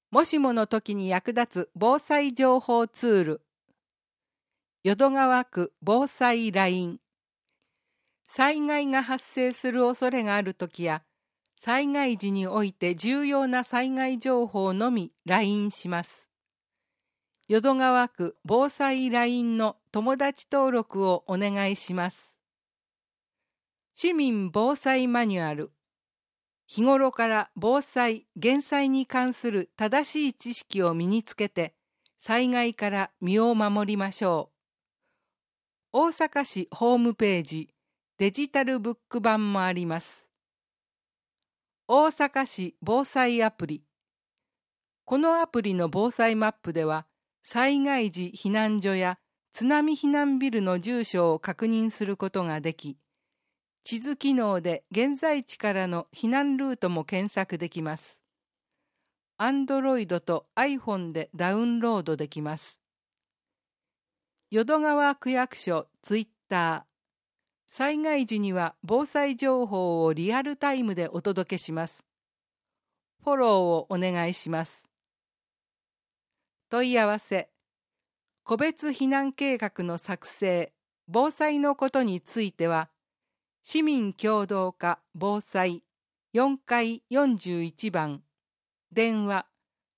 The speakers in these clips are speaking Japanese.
もしもの時に役立つ防災情報ツール。淀川区防災ライン。災害が発生する恐れがある時や、災害時において重要な災害情報のみラインします。淀川区防災ラインの友達登録をお願いします。市民防災マニュアル。日頃から防災・減災に関する正しい知識を身につけて、災害から身を守りましょう。大阪市ホームページ、デジタルブック版もあります。大阪市防災アプリ。このアプリの防災マップでは、災害時避難所や津波避難ビルの住所を確認することができ、地図機能で現在地からの避難ルートも検索できます。Android と iPhone でダウンロードできます。淀川区役所ツイッター。災害時には防災情報をリアルタイムでお届けします。フォローをお願いします。問い合わせ。個別避難計画の作成、防災のことについては、市民協働課防災4階41番、電話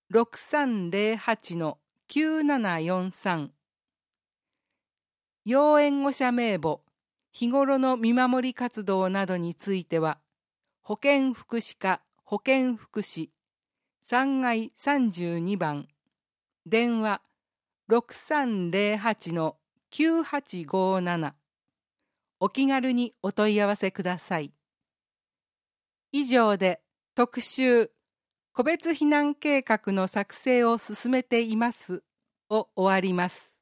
6308-9743。要援護者名簿、日頃の見守り活動などについては、保健福祉課保健福祉3階32番、電話6308-9857。お気軽にお問い合わせください。以上で特集個別避難計画の作成を進めていますを終わります。